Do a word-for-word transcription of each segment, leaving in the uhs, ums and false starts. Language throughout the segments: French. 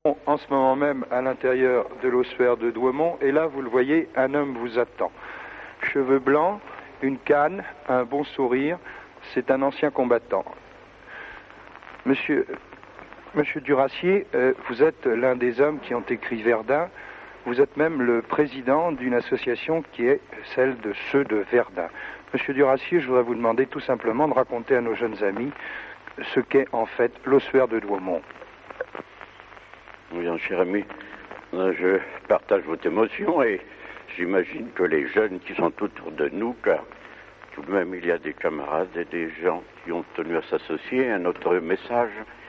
En ce moment même à l'intérieur de l'ossuaire de Douaumont, et là vous le voyez, un homme vous attend. Cheveux blancs, une canne, un bon sourire, c'est un ancien combattant. Monsieur, Monsieur Durassier, euh, vous êtes l'un des hommes qui ont écrit Verdun, vous êtes même le président d'une association qui est celle de ceux de Verdun. Monsieur Durassier, je voudrais vous demander tout simplement de raconter à nos jeunes amis ce qu'est en fait l'ossuaire de Douaumont. Oui, cher ami, je partage votre émotion et j'imagine que les jeunes qui sont autour de nous, car tout de même il y a des camarades et des gens qui ont tenu à s'associer à notre message,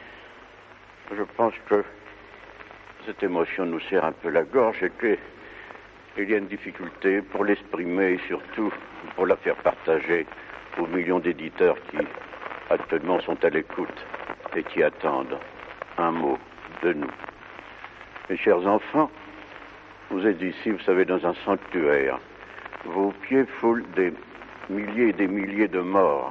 je pense que cette émotion nous serre un peu la gorge et qu'il y a une difficulté pour l'exprimer et surtout pour la faire partager aux millions d'éditeurs qui actuellement sont à l'écoute et qui attendent un mot de nous. Mes chers enfants, vous êtes ici, vous savez, dans un sanctuaire. Vos pieds foulent des milliers et des milliers de morts.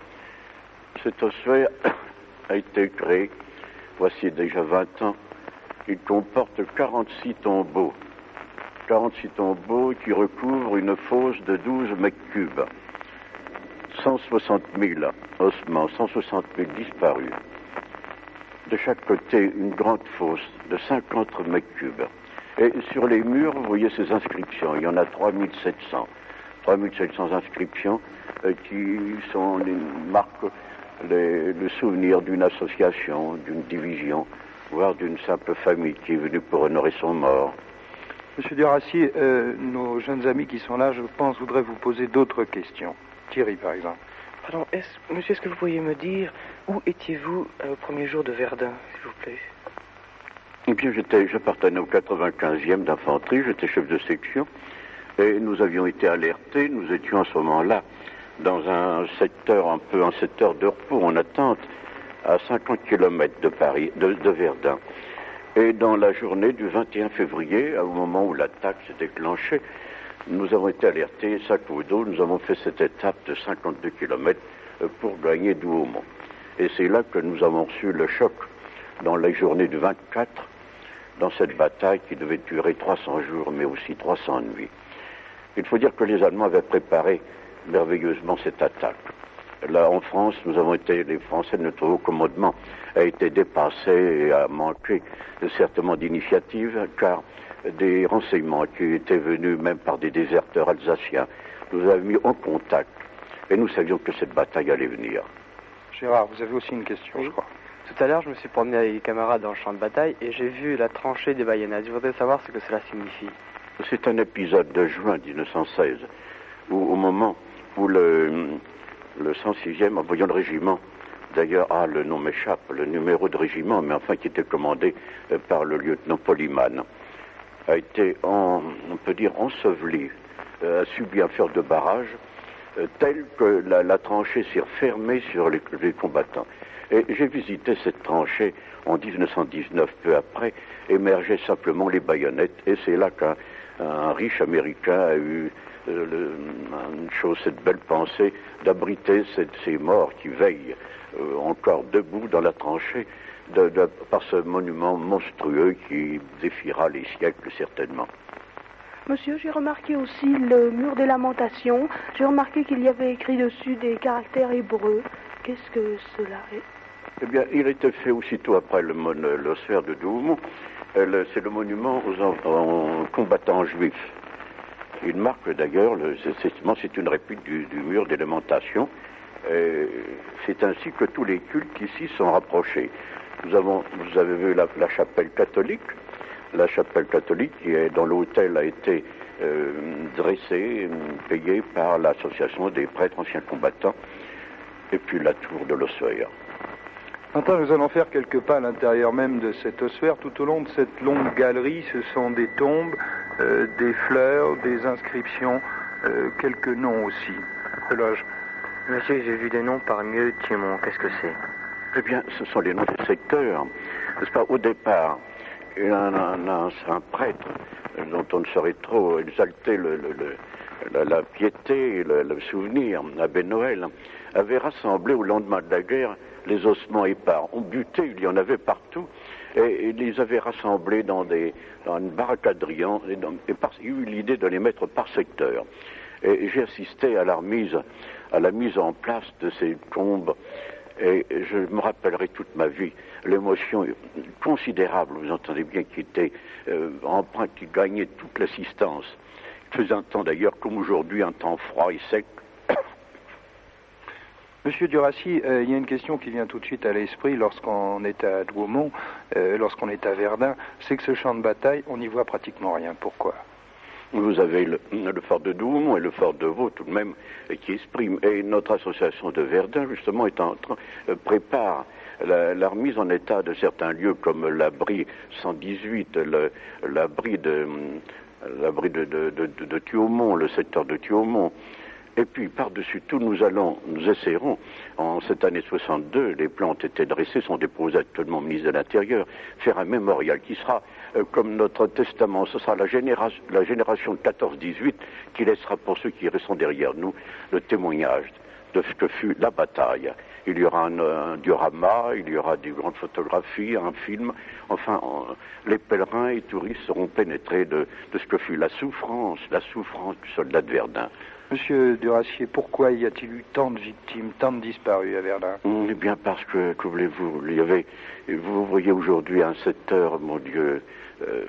Cet ossuaire a été créé, voici déjà vingt ans. Il comporte quarante-six tombeaux. quarante-six tombeaux qui recouvrent une fosse de douze mètres cubes. cent soixante mille ossements, cent soixante mille disparus. De chaque côté, une grande fosse de cinquante mètres cubes. Et sur les murs, vous voyez ces inscriptions. Il y en a trois mille sept cents. trois mille sept cents inscriptions euh, qui sont les, marquent les, le souvenir d'une association, d'une division, voire d'une simple famille qui est venue pour honorer son mort. Monsieur Durassier, euh, nos jeunes amis qui sont là, je pense, voudraient vous poser d'autres questions. Thierry, par exemple. Pardon, est-ce, monsieur, est-ce que vous pourriez me dire où étiez-vous euh, au premier jour de Verdun, s'il vous plaît? Eh bien, j'étais, j'appartenais au quatre-vingt-quinzième d'infanterie, j'étais chef de section, et nous avions été alertés, nous étions à ce moment-là dans un secteur, un peu un secteur de repos, en attente, à cinquante kilomètres de Paris, de, de Verdun. Et dans la journée du vingt et un février, au moment où l'attaque s'est déclenchée, nous avons été alertés, sac au dos, nous avons fait cette étape de cinquante-deux kilomètres pour gagner Douaumont. Et c'est là que nous avons reçu le choc dans la journée du vingt-quatre, dans cette bataille qui devait durer trois cents jours, mais aussi trois cents nuits. Il faut dire que les Allemands avaient préparé merveilleusement cette attaque. Là, en France, nous avons été, les Français, notre haut commandement a été dépassé et a manqué certainement d'initiative, car des renseignements qui étaient venus même par des déserteurs alsaciens nous avaient mis en contact et nous savions que cette bataille allait venir. Gérard, vous avez aussi une question, oui. Je crois. Tout à l'heure, je me suis promené avec les camarades dans le champ de bataille et j'ai vu la tranchée des baïonnades. Je voudrais savoir ce que cela signifie. C'est un épisode de juin mille neuf cent seize, où au moment où le, le cent sixième, en voyant le régiment, d'ailleurs, ah, le nom m'échappe, le numéro de régiment, mais enfin qui était commandé euh, par le lieutenant Polyman, a été, en, on peut dire, enseveli, euh, a subi un fer de barrage, euh, tel que la, la tranchée s'est refermée sur les, les combattants. Et j'ai visité cette tranchée en dix-neuf cent dix-neuf, peu après, émergeaient simplement les baïonnettes, et c'est là qu'un un riche Américain a eu euh, le, une chose, cette belle pensée d'abriter cette, ces morts qui veillent euh, encore debout dans la tranchée, de, de, par ce monument monstrueux qui défiera les siècles certainement. Monsieur, j'ai remarqué aussi le mur des lamentations. J'ai remarqué qu'il y avait écrit dessus des caractères hébreux. Qu'est-ce que cela est? Eh bien, il était fait aussitôt après le, l'ossuaire de Douaumont. Euh, c'est le monument aux en, en combattants juifs. Il marque d'ailleurs, le, c'est, c'est une réplique du, du mur des lamentations. Euh, c'est ainsi que tous les cultes ici sont rapprochés. Nous avons, vous avez vu la, la chapelle catholique. La chapelle catholique qui est dans l'autel a été euh, dressée, payée par l'association des prêtres anciens combattants. Et puis la tour de l'ossuaire. Maintenant, nous allons faire quelques pas à l'intérieur même de cet ossuaire. Tout au long de cette longue galerie, ce sont des tombes, euh, des fleurs, des inscriptions, euh, quelques noms aussi. Loge. Monsieur, j'ai vu des noms parmi eux, Thiémont. Qu'est-ce que c'est? Eh bien, ce sont les noms des secteurs. N'est-ce pas? Au départ, il y a un, un, un, un prêtre dont on ne saurait trop exalter le, le, le, la, la piété et le, le souvenir, l'abbé Noël, avait rassemblé au lendemain de la guerre les ossements épars. On butait, il y en avait partout, et, et ils les avaient rassemblés dans, des, dans une barricadrian, et, dans, et par, il y a eu l'idée de les mettre par secteur. Et j'ai assisté à la remise, à la mise en place de ces tombes, et je me rappellerai toute ma vie l'émotion considérable, vous entendez bien, qui était euh, empreinte, qui gagnait toute l'assistance. Il faisait un temps d'ailleurs, comme aujourd'hui, un temps froid et sec. Monsieur Duracy, euh, il y a une question qui vient tout de suite à l'esprit lorsqu'on est à Douaumont, euh, lorsqu'on est à Verdun, c'est que ce champ de bataille, on n'y voit pratiquement rien. Pourquoi ? Vous avez le, le fort de Douaumont et le fort de Vaux tout de même qui expriment. Et notre association de Verdun, justement, est en train, euh, prépare la, la remise en état de certains lieux comme l'abri cent dix-huit, le, l'abri de, l'abri de, de, de, de, de Thiaumont, le secteur de Thiaumont. Et puis, par-dessus tout, nous allons, nous essaierons, en cette année soixante-deux, les plans ont été dressés, sont déposés actuellement au ministre de l'Intérieur, faire un mémorial qui sera, euh, comme notre testament, ce sera la, généra la génération de quatorze dix-huit qui laissera pour ceux qui resteront derrière nous le témoignage de ce que fut la bataille. Il y aura un, un diorama, il y aura des grandes photographies, un film, enfin, on, les pèlerins et touristes seront pénétrés de, de ce que fut la souffrance, la souffrance du soldat de Verdun. Monsieur Duracy, pourquoi y a-t-il eu tant de victimes, tant de disparus à Verdun? Eh bien parce que, que voulez-vous, il y avait, vous voyez aujourd'hui un secteur, mon Dieu, euh,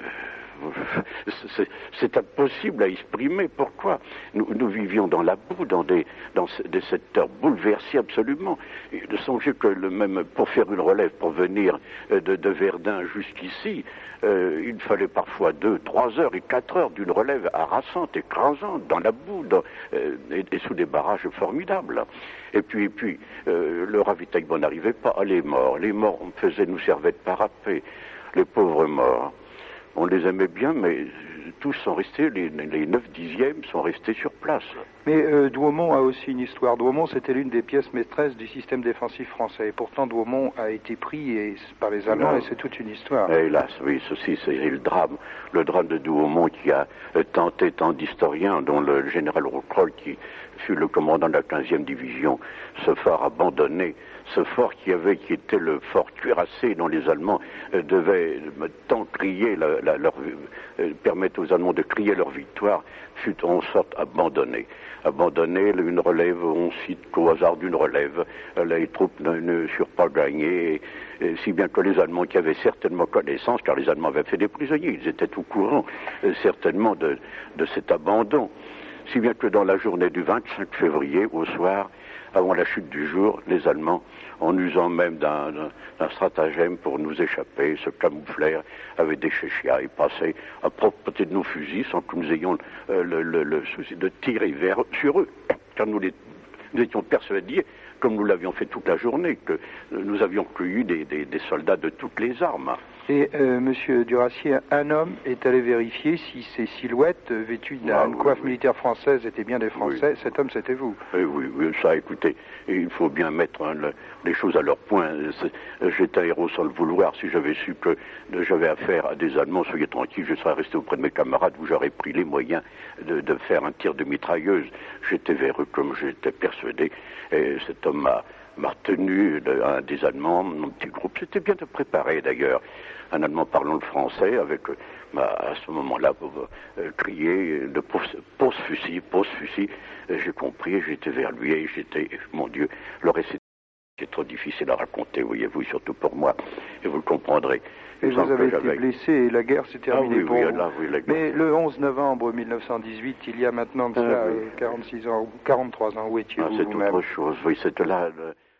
c'est impossible à exprimer. Pourquoi? Nous, nous vivions dans la boue, dans des, dans des secteurs bouleversés absolument. Et de songer que le même, pour faire une relève, pour venir de, de Verdun jusqu'ici, euh, il fallait parfois deux, trois heures et quatre heures d'une relève harassante, écrasante, dans la boue, dans, euh, et, et sous des barrages formidables. Et puis, et puis euh, le ravitaillement n'arrivait pas. Les morts, les morts, on faisait, nous servait de parapet. Les pauvres morts. On les aimait bien, mais tous sont restés, les, les neuf dixièmes sont restés sur place. Mais euh, Douaumont a aussi une histoire. Douaumont, c'était l'une des pièces maîtresses du système défensif français. Et pourtant, Douaumont a été pris et, par les Allemands, non. Et c'est toute une histoire. Et hélas, oui, ceci, c'est le drame. Le drame de Douaumont qui a tenté tant d'historiens, dont le général Rocrol, qui fut le commandant de la quinzième division, ce fort abandonné, ce fort qui avait, qui était le fort cuirassé dont les Allemands euh, devaient euh, tant crier, la, la, leur, euh, permettre aux Allemands de crier leur victoire, fut en sorte abandonné. Abandonné, une relève, on cite qu'au hasard d'une relève, les troupes ne, ne furent pas gagnées, et, et, si bien que les Allemands qui avaient certainement connaissance, car les Allemands avaient fait des prisonniers, ils étaient au courant euh, certainement de, de cet abandon, si bien que dans la journée du vingt-cinq février, au soir, avant la chute du jour, les Allemands, en usant même d'un stratagème pour nous échapper, se camouflèrent avec des chéchias et passaient à propreté de nos fusils sans que nous ayons euh, le, le, le souci de tirer vers, sur eux, car nous, les, nous étions persuadés, comme nous l'avions fait toute la journée, que nous avions cueilli des, des, des soldats de toutes les armes. Et euh, Monsieur Duracy, un homme est allé vérifier si ces silhouettes vêtues d'une ah, oui, coiffe oui. militaire française étaient bien des Français. Oui. Cet homme, c'était vous. Oui, oui, oui, ça, écoutez, il faut bien mettre hein, le, les choses à leur point. J'étais un héros sans le vouloir. Si j'avais su que j'avais affaire à des Allemands, soyez tranquille, je serais resté auprès de mes camarades où j'aurais pris les moyens de, de faire un tir de mitrailleuse. J'étais vers eux comme j'étais persuadé. Et cet homme m'a m'a retenu de, un des Allemands, mon petit groupe. C'était bien de préparer d'ailleurs. Un Allemand parlant le français, avec euh, à ce moment-là, euh, crier de pose, pose fusil, pose fusil. J'ai compris, j'étais vers lui et j'étais, mon Dieu, le récit est trop difficile à raconter, voyez-vous, surtout pour moi, et vous le comprendrez. Et vous avez été blessé et la guerre s'est terminée ah, oui, pour oui, vous. Là, oui, la guerre. Mais le onze novembre mille neuf cent dix-huit, il y a maintenant de cela ah, oui. quarante-six ans, quarante-trois ans, où étiez-vous ah, c'est autre chose, oui, c'était là... Le...